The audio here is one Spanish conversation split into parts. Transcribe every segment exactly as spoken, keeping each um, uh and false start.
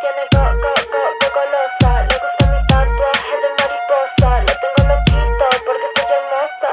tiene go, go, go, go, golosa. Le gusta mi tatuaje de mariposa. Lo tengo loquito porque soy hermosa.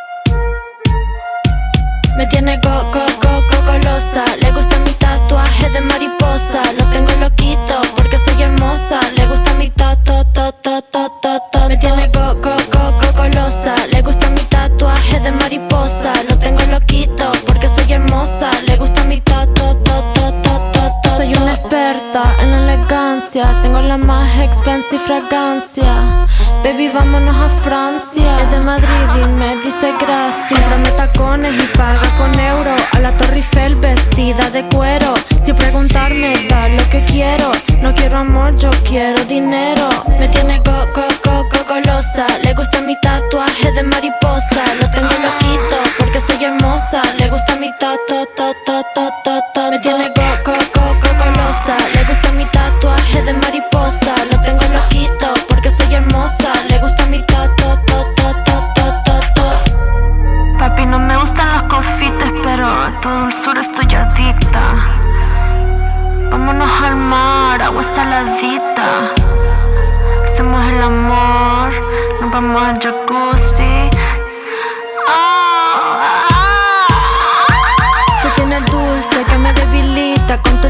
Me tiene go, go, go, go, golosa. Le gusta mi tatuaje de mariposa. Lo tengo loquito porque soy hermosa. Le gusta mi ta, ta, ta, ta, ta, ta, ta. Me tiene go, go, go, go, golosa. Le gusta mi tatuaje de mariposa. Lo tengo loquito porque soy hermosa. Le gusta mi ta, ta, ta, ta, ta, ta, ta. Soy una experta en elegancia. Tengo la más expensive fragancia. Baby, vámonos a Francia. Es de Madrid y me dice gracias. Cómprame tacones y paga con euro. A la Torre Eiffel vestida de cuero. Sin preguntarme, da lo que quiero. No quiero amor, yo quiero dinero. Me tiene go, go, go, go, golosa. Le gusta mi tatuaje de mariposa. Lo tengo loquito porque soy hermosa. Le gusta mi ta, ta, ta, ta, ta, ta, ta. Me tiene go, go, go, go, golosa. Le gusta mi tatuaje de mariposa. Lo tengo loquito porque soy hermosa. Le gusta mi ta, ta, ta, ta, ta, ta, ta, ta. Papi, no me gustan los confites, pero a tu dulzura estoy adicta. Vámonos al mar, agua saladita. Hacemos el amor, nos vamos al jacuzzi. Oh, ah. Tú tienes el dulce que me debilita. Con tu